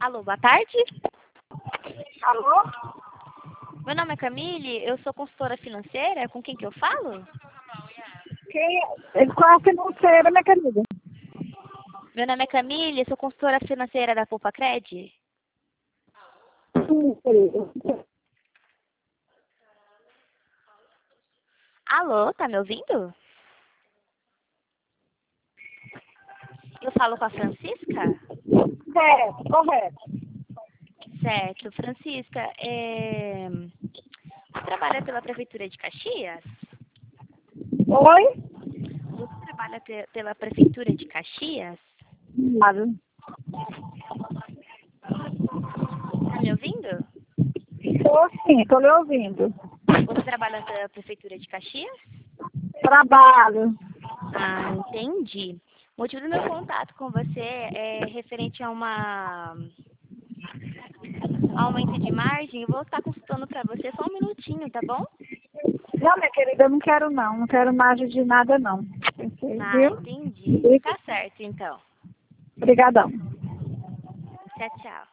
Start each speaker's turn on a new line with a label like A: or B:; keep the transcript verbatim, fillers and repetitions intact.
A: Alô, boa tarde.
B: Alô?
A: Meu nome é Camille, eu sou consultora financeira. Com quem que eu falo?
B: Quem é? Qual é a financeira, minha querida?
A: Meu nome é Camille, eu sou consultora financeira da Poupa Cred.
B: Sim, querida.
A: Alô, tá me ouvindo? Eu falo com a Francisca?
B: Certo, correto.
A: Certo. Francisca, é... você trabalha pela Prefeitura de Caxias?
B: Oi?
A: Você trabalha pe- pela Prefeitura de Caxias?
B: Claro.
A: Tá me ouvindo?
B: Estou sim, estou lhe ouvindo.
A: Você trabalha pela Prefeitura de Caxias?
B: Trabalho.
A: Ah, entendi. O motivo do meu contato com você é referente a uma aumento de margem. Eu vou estar consultando para você só um minutinho, tá bom?
B: Não, minha querida, eu não quero não. Não quero margem de nada não. Pensei,
A: Ah,
B: viu?
A: entendi. Tá certo, então.
B: Obrigadão.
A: Tchau, tchau.